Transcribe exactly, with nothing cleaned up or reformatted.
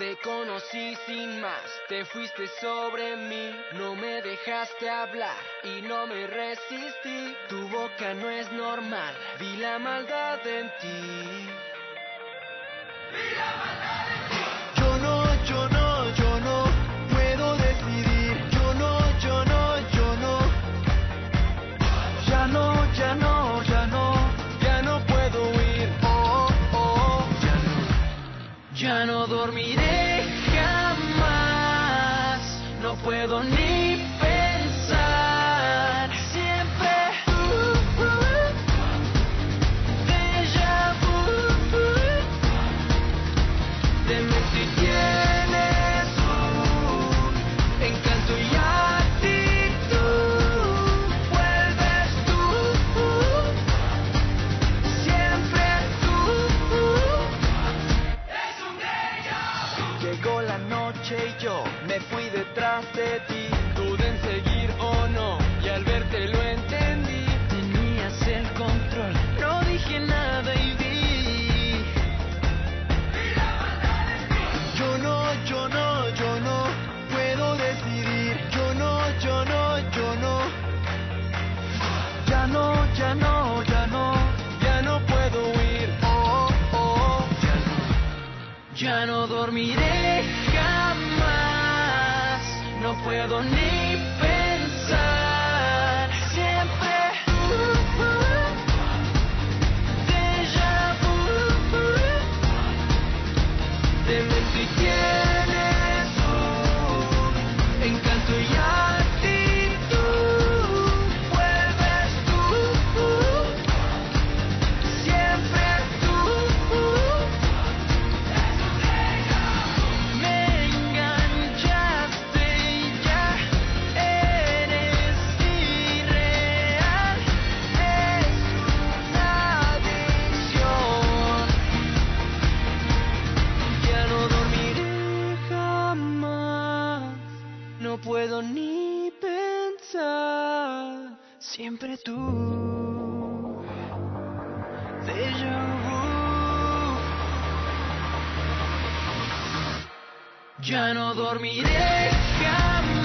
Te conocí sin más, te fuiste sobre mí. No me dejaste hablar y no me resistí. Tu boca no es normal, vi la maldad en ti. Vi la maldad en ti. Yo no, yo no, yo no puedo decidir. Yo no, yo no, yo no. Ya no, ya no, ya no. Ya no puedo huir. Oh, oh, oh. Ya no. Ya no dormiré jamás. No puedo ni pensar. Siempre uh, uh, déjà vu. Dime si tienes un encanto y actitud. Vuelves tú, siempre tú. Es un déjà vu. Llegó la noche y yo me fui detrás de ti. Dudé en seguir o no, y al verte lo entendí. Tenías el control, no dije nada y vi. Yo no, yo no, yo no puedo decidir. Yo no, yo no, yo no. Ya no, ya no, ya no. Ya no puedo huir. Oh, oh, oh. Ya no. Ya no dormiré jamás. No puedo ni pensar. Siempre uh, uh, déjà vu. Dime si tienes un encanto y actitud. Vuelves tú, siempre tú. Me enganchaste y ya eres irreal. Es una adicción. Ya no dormiré jamás. No puedo ni pensar. Siempre tú. Déjà vu. Ya no dormiré jamás.